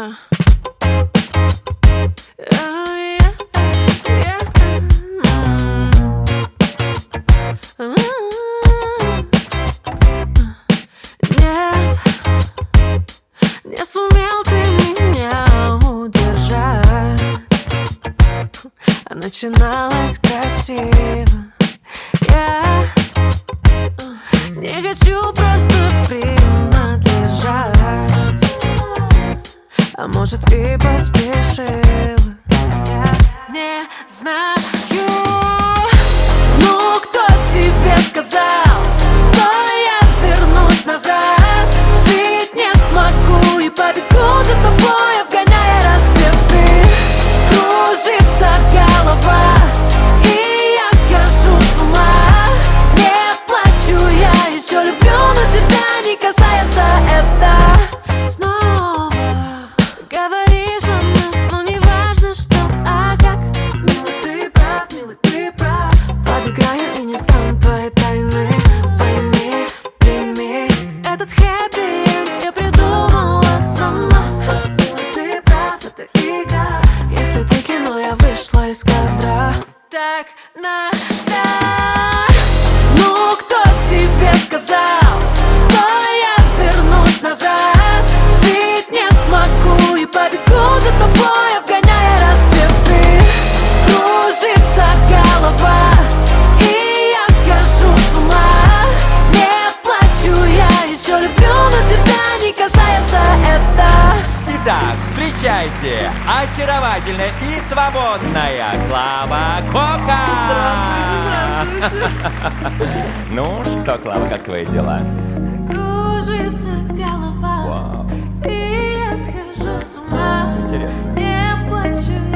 Нет, не сумел ты меня удержать. Начиналось красиво. Я не хочу просто принадлежать, а может и поспешила. Я не знаю. Ну кто тебе сказал, что я вернусь назад? Жить не смогу и побегу за тобой, обгоняя рассветы. Кружится голова, и я схожу с ума. Не плачу, я еще люблю, но тебя не касается это. Снова говоришь о нас, но не важно что, а как. Милый, ты прав, подыграю и не стану твоей тайны. Пойми, прими этот хэппи-энд я придумала сама. Милый, ты прав, это игра. Если ты кино, я вышла из кадра. Так надо. Ну кто тебе сказал, что я вернусь назад? Жить не смогу и побегу за тобой, обгоняя рассветы. Кружится голова, и я схожу с ума. Не плачу, я еще люблю, но тебя не касается это. Итак, встречайте, очаровательная и свободная Клава Кока! Здравствуйте. Ну что, Клава, как твои дела? Кружится голова, Вау. и я схожу с ума. Интересно. Не плачу.